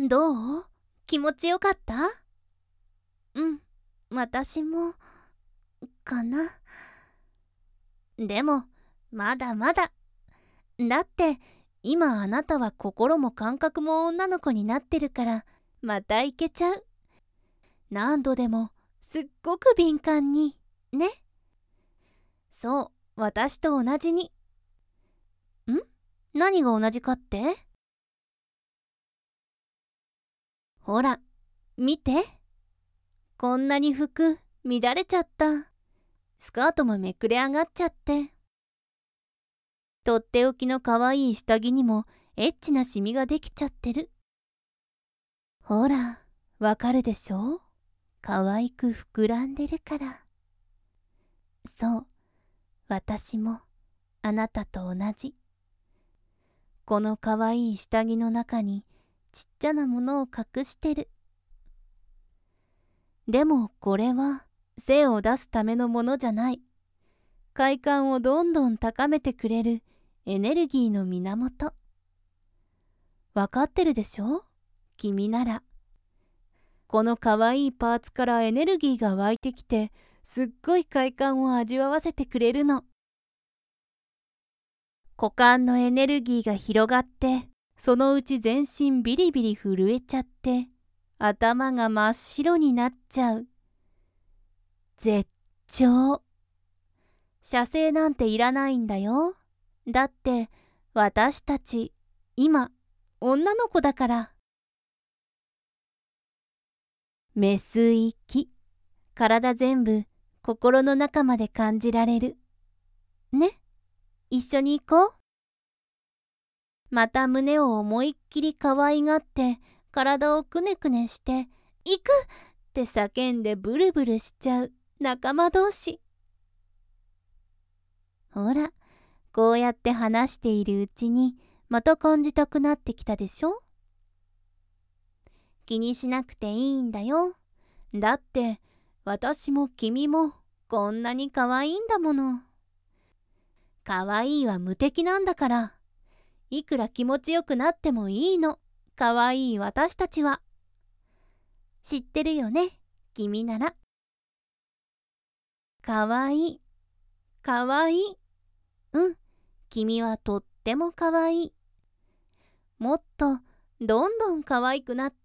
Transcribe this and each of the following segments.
どう？気持ちよかった？うん、私も、かな。でも、まだまだ。だって、今あなたは心も感覚も女の子になってるから、またいけちゃう。何度でも、すっごく敏感に、ね。そう、私と同じに。ん？何が同じかって？ほら、見て。こんなに服、乱れちゃった。スカートもめくれ上がっちゃって。とっておきの可愛い下着にもエッチなシミができちゃってる。ほら、わかるでしょ？可愛く膨らんでるから。そう、私もあなたと同じ。この可愛い下着の中にちっちゃなものを隠してる。でもこれは精を出すためのものじゃない。快感をどんどん高めてくれるエネルギーの源。わかってるでしょ？君なら。この可愛いパーツからエネルギーが湧いてきて、すっごい快感を味わわせてくれるの。股間のエネルギーが広がって、そのうち全身ビリビリ震えちゃって、頭が真っ白になっちゃう。絶頂。射精なんていらないんだよ。だって、私たち、今、女の子だから。メス息。体全部、心の中まで感じられる。ね、一緒に行こう。また胸を思いっきり可愛がって、体をくねくねして、行くって叫んでブルブルしちゃう仲間同士。ほら、こうやって話しているうちに、また感じたくなってきたでしょ？気にしなくていいんだよ。だって、私も君もこんなに可愛いんだもの。可愛いは無敵なんだから。いくら気持ちよくなってもいいの。可愛い私たちは。知ってるよね、君なら。可愛い、可愛い。うん、君はとっても可愛い。もっと、どんどん可愛くなって。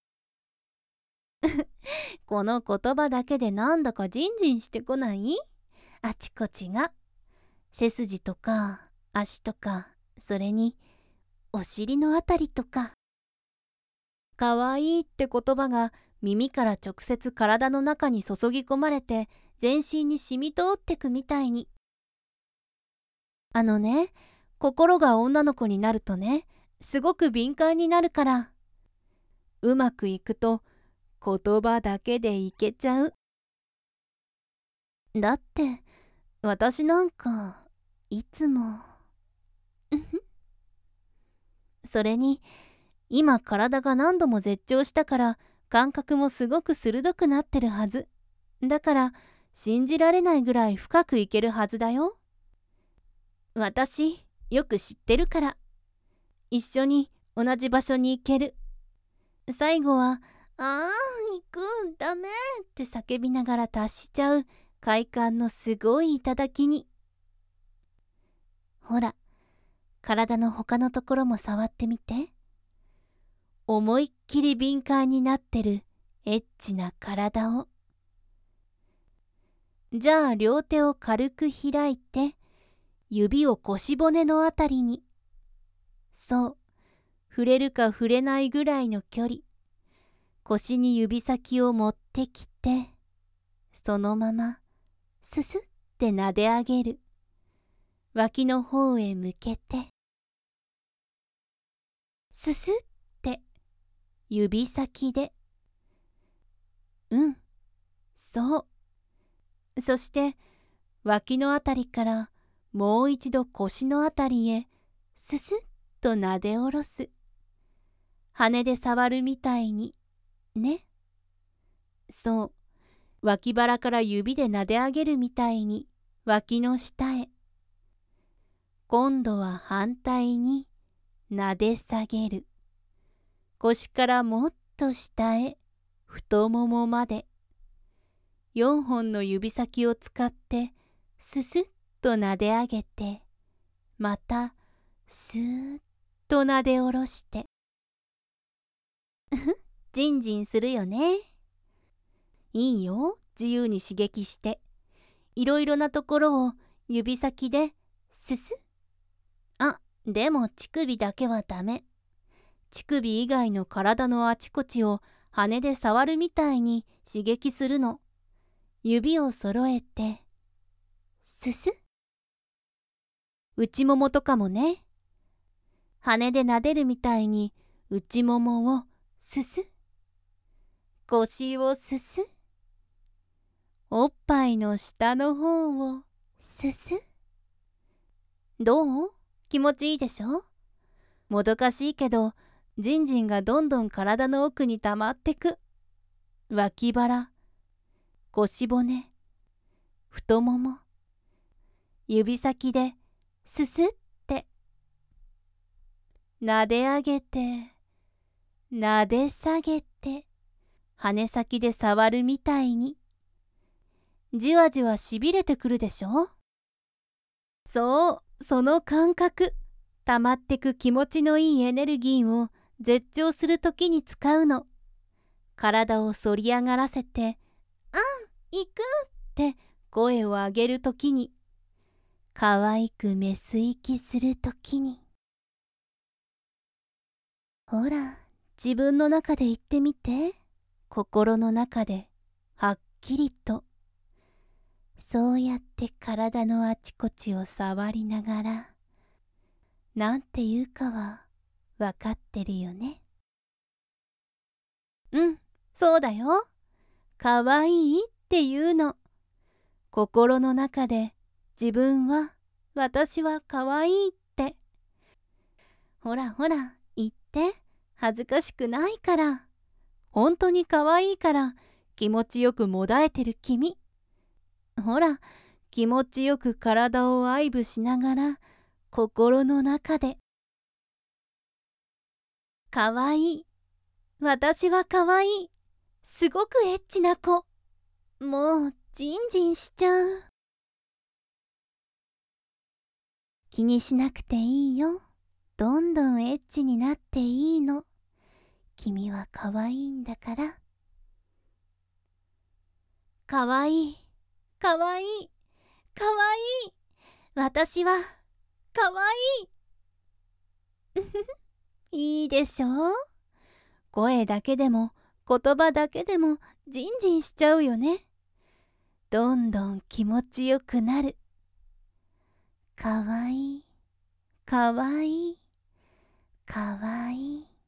この言葉だけでなんだかジンジンしてこない？あちこちが。背筋とか、足とか、それに、お尻のあたりとか。可愛いって言葉が耳から直接体の中に注ぎ込まれて全身に染み通ってくみたいに。あのね、心が女の子になるとね、すごく敏感になるから。うまくいくと言葉だけでいけちゃう。だって、私なんか、いつも。それに、今体が何度も絶頂したから感覚もすごく鋭くなってるはず。だから信じられないぐらい深くいけるはずだよ。私よく知ってるから。一緒に同じ場所に行ける。最後は行くダメって叫びながら達しちゃう快感のすごい頂に。ほら、体の他のところも触ってみて。思いっきり敏感になってるエッチな体を。じゃあ両手を軽く開いて、指を腰骨のあたりに。そう、触れるか触れないぐらいの距離。腰に指先を持ってきて、そのままススって撫で上げる。脇の方へ向けて、ススって指先で。うん、そう。そして脇のあたりからもう一度腰のあたりへススッと撫で下ろす。羽で触るみたいにね。そう、脇腹から指で撫で上げるみたいに脇の下へ。今度は反対に撫で下げる。 腰からもっと下へ、太ももまで。4本の指先を使ってススッと撫で上げて、またスーッと撫で下ろして。ジンジンするよね。いいよ、自由に刺激して。いろいろなところを指先でススッ。あ、でも乳首だけはダメ。乳首以外の体のあちこちを羽で触るみたいに刺激するの。指を揃えて、ススッ。内ももとかもね。羽で撫でるみたいに内ももをススッ。腰をススッ。おっぱいの下の方をススッ。どう？気持ちいいでしょ？もどかしいけど、ジンジンがどんどん体の奥に溜まってく。脇腹、腰骨、太もも、指先でススッて。撫で上げて、撫で下げて、羽先で触るみたいに。じわじわしびれてくるでしょ？そう、その感覚。溜まってく気持ちのいいエネルギーを絶頂するときに使うの。体を反り上がらせて、あん、行くって声を上げるときに。可愛くメス息するときに。ほら、自分の中で言ってみて。心の中で、はっきりと。そうやって体のあちこちを触りながら、なんて言うかはわかってるよね。うん、そうだよ。かわいいって言うの。心の中で自分は、私はかわいいって。ほらほら、言って。恥ずかしくないから。本当にかわいいから気持ちよくもだえてる君。ほら、気持ちよく体を愛撫しながら、心の中で。かわいい。私はかわいい。すごくエッチな子。もう、ジンジンしちゃう。気にしなくていいよ。どんどんエッチになっていいの。君はかわいいんだから。かわいい。かわいい。かわいい。私は、かわいい。いいでしょ？声だけでも、言葉だけでも、ジンジンしちゃうよね。どんどん気持ちよくなる。かわいい。かわいい。かわいい。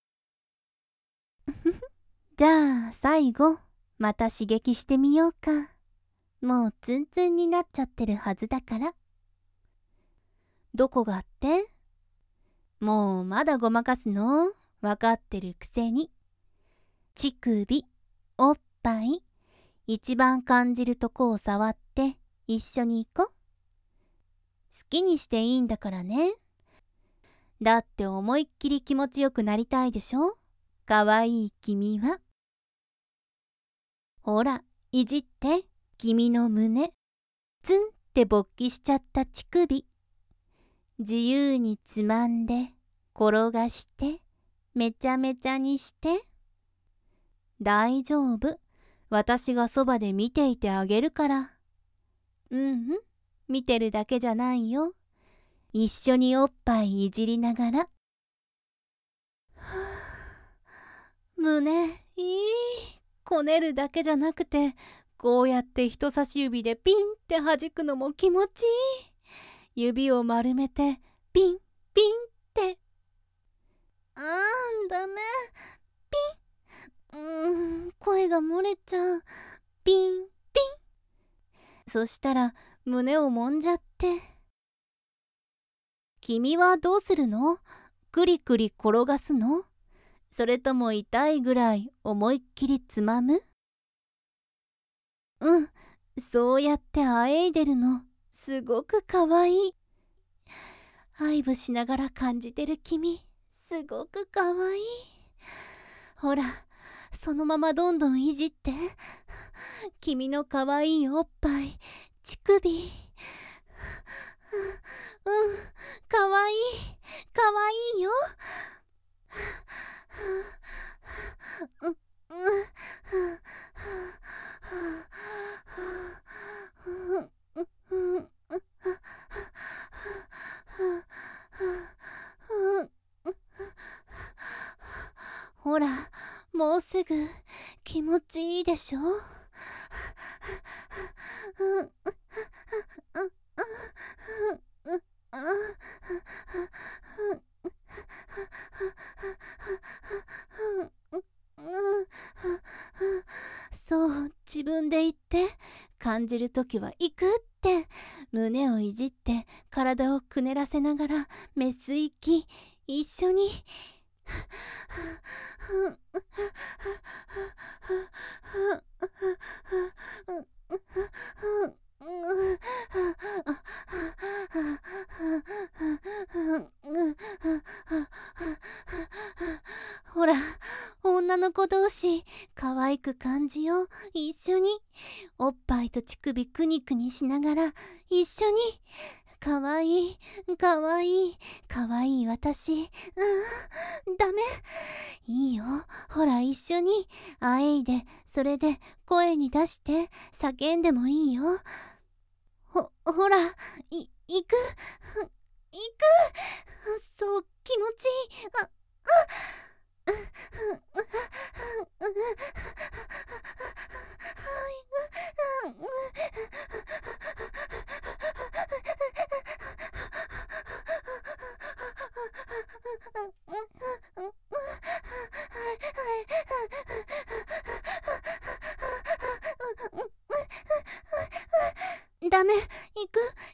じゃあ、最後、また刺激してみようか。もうツンツンになっちゃってるはずだから。どこがって？もうまだごまかすの？わかってるくせに。乳首、おっぱい、一番感じるとこを触って一緒に行こう。好きにしていいんだからね。だって思いっきり気持ちよくなりたいでしょ？かわいい君は。ほら、いじって、君の胸。ツンって勃起しちゃった乳首。自由につまんで、転がして、めちゃめちゃにして。大丈夫。私がそばで見ていてあげるから。うんうん、見てるだけじゃないよ。一緒におっぱいいじりながら。胸、いい。こねるだけじゃなくて、こうやって人差し指でピンって弾くのも気持ちいい。指を丸めて、ピン、ピンって。ダメ。ピン。声が漏れちゃう。ピン、ピン。そしたら、胸を揉んじゃって。君はどうするの？くりくり転がすの？それとも痛いぐらい思いっきりつまむ？うん、そうやってあえいでるの、すごくかわいい。愛撫しながら感じてる君、すごくかわいい。 ほら、そのままどんどんいじって。君のかわいいおっぱい、乳首。かわいい、かわいいよ。ほら、もうすぐ気持ちいいでしょ。そう、自分で言って。感じるときは行くって。胸をいじって体をくねらせながらメス息一緒に。ほら、女の子同士可愛く感じよう。一緒におっぱいと乳首くにくにしながら一緒に。かわいい、かわいい、かわいい私。ダメ。いいよ、ほら一緒にあえいで、それで声に出して叫んでもいいよ。ほら、行く、そう、気持ちいい。ダメ、行く、